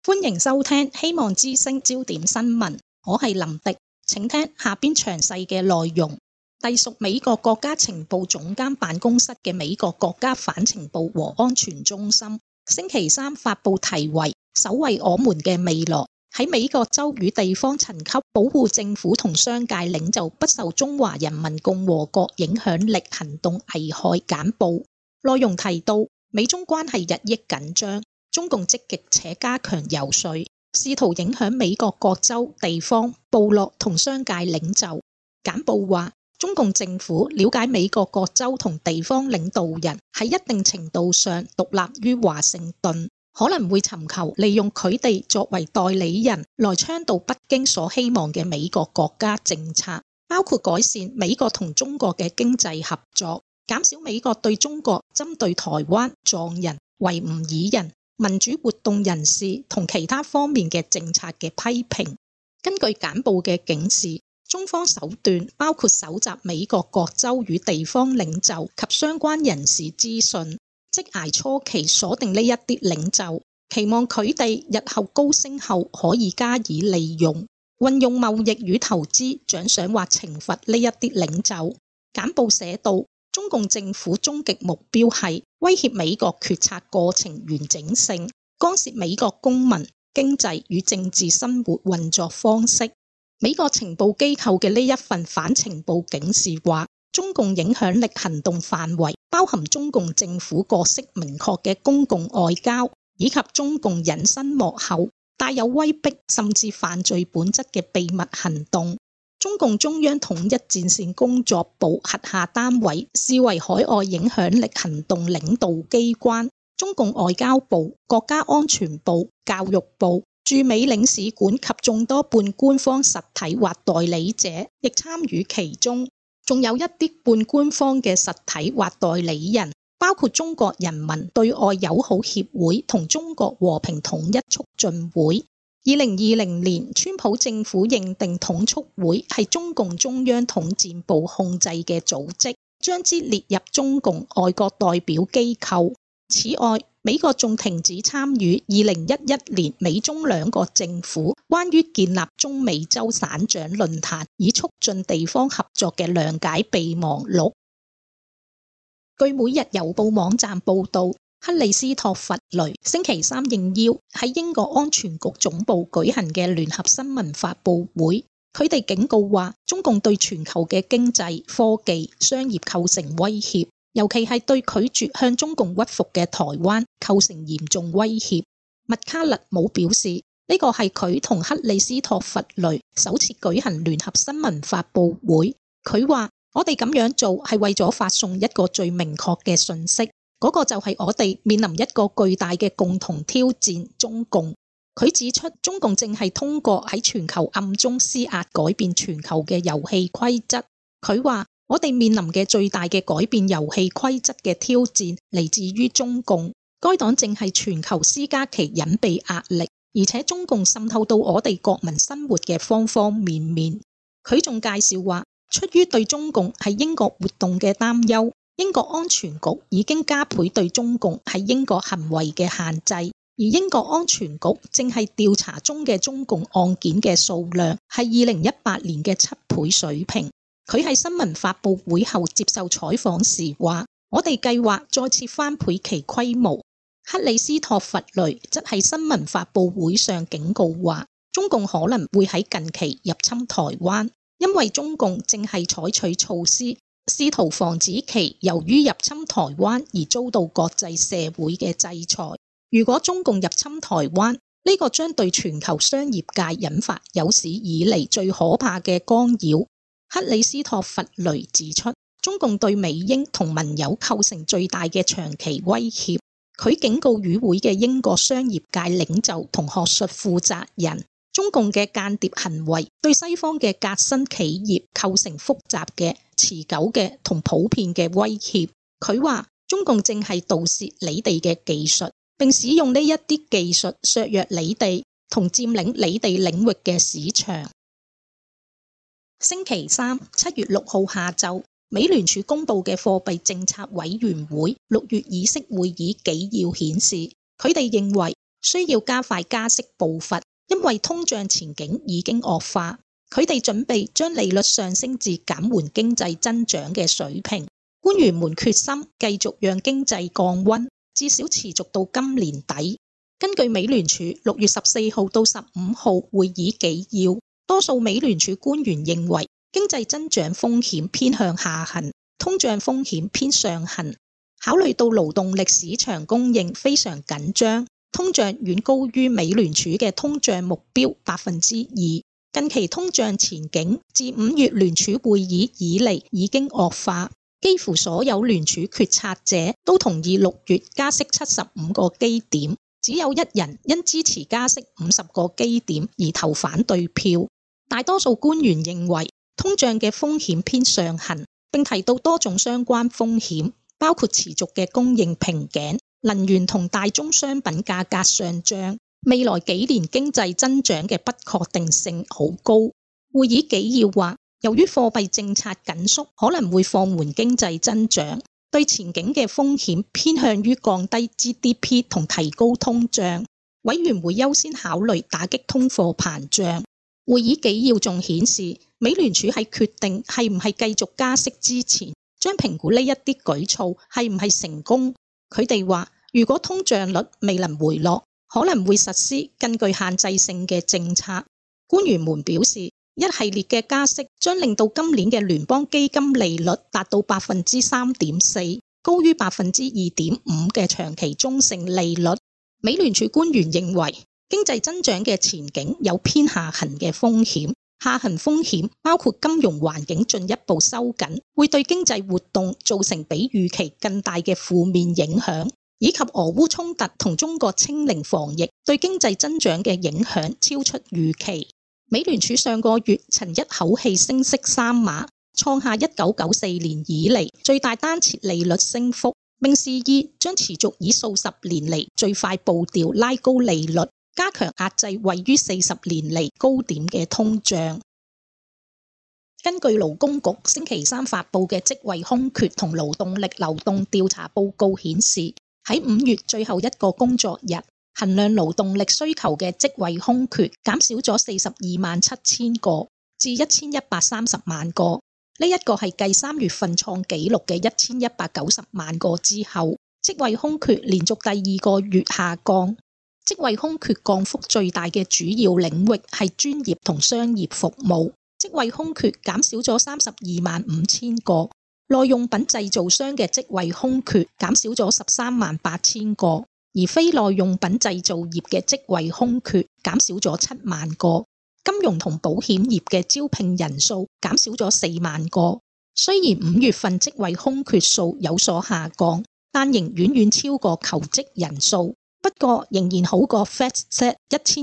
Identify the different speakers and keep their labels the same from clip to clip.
Speaker 1: 歡迎收聽希望之聲焦點新聞，我係林迪，請聽下邊詳細嘅內容。隸屬美國國家情報總監辦公室嘅美國國家反情報和安全中心星期三發佈題為「守衛我們嘅未來」，喺美國州與地方層級保護政府同商界領袖不受中華人民共和國影響力行動危害簡報。內容提到美中關係日益緊張，中共積極且加強游說，試圖影響美國各州、地方、部落同商界領袖。簡報話，中共政府了解美國各州同地方領導人喺一定程度上獨立於華盛頓，可能會尋求利用佢哋作為代理人來倡導北京所希望嘅美國國家政策，包括改善美國同中國嘅經濟合作，減少美國對中國針對台灣、藏人、維吾爾人、民主活動人士同其他方面嘅政策嘅批評。根據簡報嘅警示，中方手段包括搜集美國各州與地方領袖及相關人士資訊，職涯初期鎖定呢一啲領袖，期望佢哋日後高升後可以加以利用，運用貿易與投資獎賞或懲罰呢一啲領袖。簡報寫道，中共政府終極目標係威脅美國決策過程完整性，干涉美國公民、經濟與政治生活運作方式。美國情報機構嘅呢一份反情報警示話，中共影響力行動範圍包含中共政府角色明確嘅公共外交，以及中共隱身幕後帶有威逼甚至犯罪本質嘅秘密行動。中共中央統一戰線工作部轄下單位視為海外影響力行動領導機關，中共外交部、國家安全部、教育部、駐美領事館及眾多半官方實體或代理者亦參與其中，仲有一啲半官方嘅實體或代理人，包括中國人民對外友好協會同中國和平統一促進會。2020年，川普政府認定統促會係中共中央統戰部控制嘅組織，將之列入中共外國代表機構。此外，美國仲停止參與2011年美中兩國政府關於建立中美洲省長論壇以促進地方合作嘅諒解備忘錄。據每日郵報網站報道，克里斯托弗雷星期三應邀喺英國安全局總部舉行嘅聯合新聞發佈會，佢哋警告話，中共對全球嘅經濟、科技、商業構成威脅，尤其係對拒絕向中共屈服嘅台灣構成嚴重威脅。麥卡勒姆表示，呢個係佢同克里斯托弗雷首次舉行聯合新聞發佈會。佢話，我哋咁樣做係為咗發送一個最明確嘅訊息，嗰個就係我哋面臨一個巨大嘅共同挑戰——中共。佢指出，中共正係通過喺全球暗中施壓改變全球嘅遊戲規則。佢話，我哋面臨嘅最大嘅改變遊戲規則嘅挑戰嚟自於中共，該黨正係全球施加其隱蔽壓力，而且中共滲透到我哋國民生活嘅方方面面。佢仲介紹話，出於對中共喺英國活動嘅擔憂，英國安全局已經加倍對中共喺英國行為嘅限制，而英國安全局正係調查中嘅中共案件嘅數量係2018年嘅7倍水平。佢喺新聞發佈會後接受採訪時話，我哋計劃再次翻倍其規模。克里斯托弗雷則喺新聞發佈會上警告話，中共可能會喺近期入侵台灣，因為中共正係採取措施，試圖防止其由於入侵台灣而遭到國際社會嘅制裁。如果中共入侵台灣，呢個將對全球商業界引發有史以嚟最可怕嘅干擾。克里斯托弗雷指出，中共對美英同盟友構成最大嘅長期威脅。佢警告與會嘅英國商業界領袖同學術負責人，中共嘅間諜行為對西方嘅革新企業構成複雜嘅、持久嘅同普遍嘅威脅。佢話，中共正係盜竊你哋嘅技術，並使用呢一啲技術削弱你哋同佔領你哋領域嘅市場。星期三7月6號下晝，美聯儲公布嘅貨幣政策委員會6月議息會議紀要顯示，佢哋認為需要加快加息步伐，因為通脹前景已經惡化。佢哋準備將利率上升至減緩經濟增長嘅水平。官員們決心繼續讓經濟降溫，至少持續到今年底。根據美聯儲6月14號到15號會議紀要，多數美聯儲官員認為經濟增長風險偏向下行，通脹風險偏上行。考慮到勞動力市場供應非常緊張，通脹遠高於美聯儲嘅通脹目標2%。近期通脹前景自5月聯儲會議以嚟已經惡化，幾乎所有聯儲決策者都同意6月加息75個基點，只有一人因支持加息50個基點而投反對票。大多數官員認為通脹嘅風險偏上行，並提到多種相關風險，包括持續嘅供應瓶頸、能源同大宗商品價格上漲。未來幾年經濟增長嘅不確定性好高。會議紀要話，由於貨幣政策緊縮可能會放緩經濟增長，對前景嘅風險偏向於降低 GDP 同提高通脹。委員會優先考慮打擊通貨膨脹。會議紀要仲顯示，美聯儲喺決定係唔係繼續加息之前，將評估呢一啲舉措係唔係成功。佢哋話，如果通脹率未能回落，可能會實施更具限制性嘅政策。官員們表示，一系列嘅加息將令到今年嘅聯邦基金利率達到 3.4%， 高於 2.5% 嘅長期中性利率。美聯儲官員認為，經濟增長嘅前景有偏下行嘅風險，下行風險包括金融環境進一步收緊，會對經濟活動造成比預期更大嘅負面影響，以及俄烏衝突同中國清零防疫對經濟增長嘅影響超出預期。美聯儲上個月曾一口氣升息3碼，創下1994年以嚟最大單次利率升幅，並示意將持續以數十年嚟最快步調拉高利率，加強壓制位於40年嚟高點嘅通脹。根據勞工局星期三發布嘅職位空缺同勞動力流動調查報告顯示，喺5月最後一個工作日，衡量勞動力需求嘅職位空缺減少咗427000個至1130萬個。呢一個係繼3月份創紀錄嘅1190萬個之後，職位空缺連續第2個月下降。職位空缺降幅最大嘅主要領域係專業同商業服務，職位空缺減少咗325000個。耐用品製造商嘅職位空缺減少咗138000個，而非耐用品製造業嘅職位空缺減少咗7萬個。金融同保險業嘅招聘人數減少咗4萬個。雖然5月份職位空缺數有所下降，但仍遠遠超過求職人數，不過仍然好過 FactSet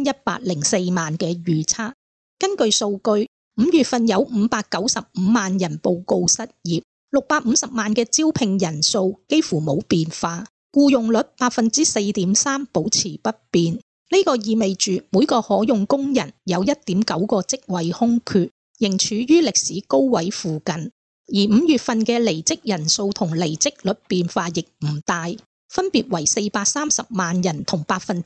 Speaker 1: 1104萬嘅預測。根據數據，5月份有595萬人報告失業，650萬嘅招聘人數幾乎冇變化，僱用率 4.3% 保持不變。呢個意味住每個可用工人有 1.9 個職位空缺，仍處於歷史高位附近。而5月份嘅離職人數同離職率變化亦唔大，分別為430萬人同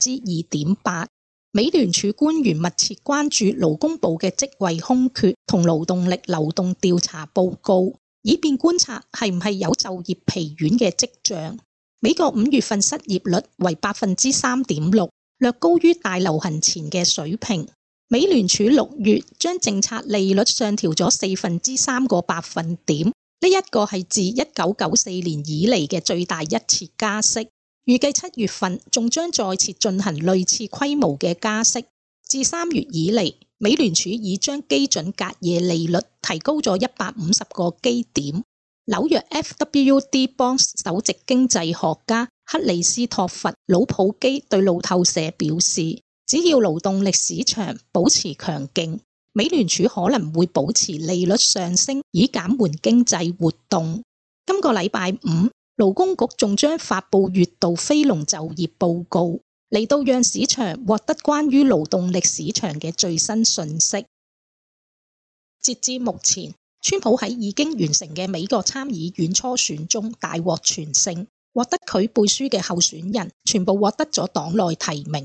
Speaker 1: 2.8%。美聯儲官員密切關注勞工部嘅職位空缺同勞動力流動調查報告，以便觀察係唔係有就業疲軟嘅跡象。美國5月份失業率為 3.6%， 略高於大流行前嘅水平。美聯儲6月將政策利率上調咗3%個百分點，呢一個係自1994年以嚟嘅最大一次加息。預計7月份仲將再次進行類似規模嘅加息。自3月以嚟，美聯儲已將基準隔夜利率提高咗150個基點。紐約 FWD Bonds 首席經濟學家克里斯托弗魯普基對路透社表示，只要勞動力市場保持強勁，美聯儲可能會保持利率上升，以減緩經濟活動。今個禮拜五，勞工局仲將發布月度非農就業報告，嚟到讓市場獲得關於勞動力市場嘅最新訊息。截至目前，川普喺已經完成嘅美國參議院初選中大獲全勝，獲得佢背書嘅候選人全部獲得咗黨內提名。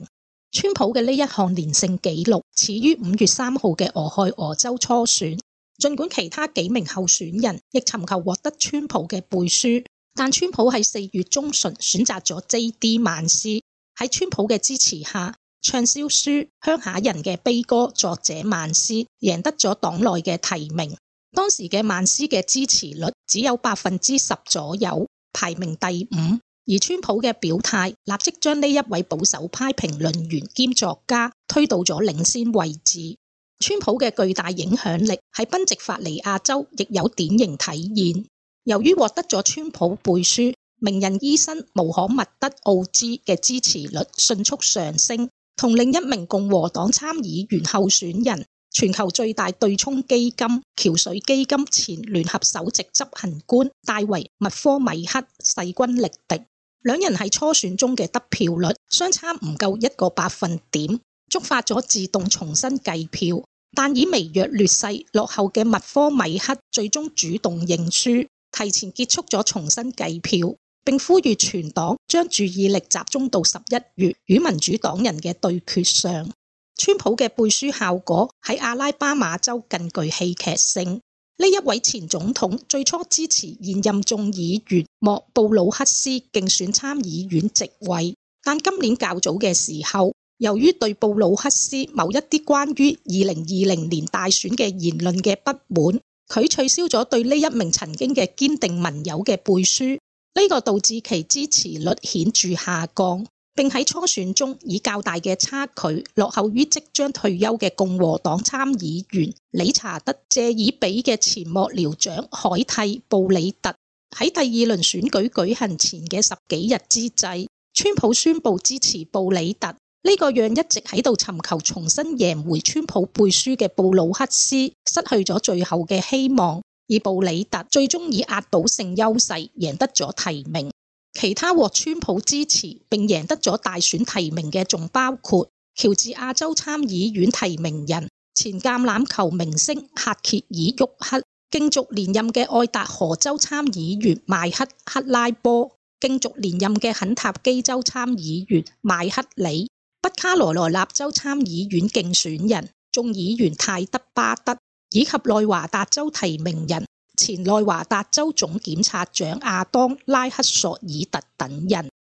Speaker 1: 川普嘅呢一項連勝紀錄始於5月3號嘅俄亥俄州初選。儘管其他幾名候選人亦尋求獲得川普嘅背書，但川普喺4月中旬選擇咗 J.D. 曼斯。喺川普嘅支持下，暢銷書《鄉下人嘅悲歌》作者曼斯贏得咗黨內嘅提名。當時嘅曼斯嘅支持率只有10%左右，排名第5。而川普嘅表態立即將呢一位保守派評論員兼作家推到咗領先位置。川普嘅巨大影響力喺賓夕法尼亞州亦有典型體現。由於獲得咗川普背書，名人醫生穆罕默德奧茲嘅支持率迅速上升，同另一名共和黨參議員候選人、全球最大對沖基金橋水基金前聯合首席執行官戴維麥科米克勢均力敵。兩人喺初選中嘅得票率相差唔夠1個百分點，觸發咗自動重新計票，但以微弱劣勢落後嘅麥科米克最終主動認輸，提前結束咗重新計票，並呼籲全黨將注意力集中到11月與民主黨人嘅對決上。川普嘅背書效果喺阿拉巴馬州更具戲劇性。呢一位前總統最初支持現任眾議員莫布魯克斯競選參議院席位，但今年較早嘅時候，由於對布魯克斯某一啲關於2020年大選嘅言論嘅不滿，佢取消咗對呢一名曾經嘅堅定盟友嘅背書，呢個導致其支持率顯著下降，並喺初選中以較大嘅差距落後於即將退休嘅共和黨參議員理查德·謝爾比嘅前幕僚長凱蒂·布里特。喺第二輪選舉舉行前嘅10幾日之際，川普宣布支持布里特，呢個讓一直喺度尋求重新贏回川普背書嘅布魯克斯失去咗最後嘅希望，而布里特最終以壓倒性優勢贏得咗提名。其他獲川普支持並贏得咗大選提名嘅仲包括喬治亞州參議院提名人、前橄欖球明星赫歇爾沃克、競逐連任嘅愛達荷州參議員邁克·克拉波、競逐連任嘅肯塔基州參議員邁克里、北卡羅來納州參議院競選人、眾議員泰德·巴德，以及內華達州提名人、前內華達州總檢察長亞當·拉克索爾特等人。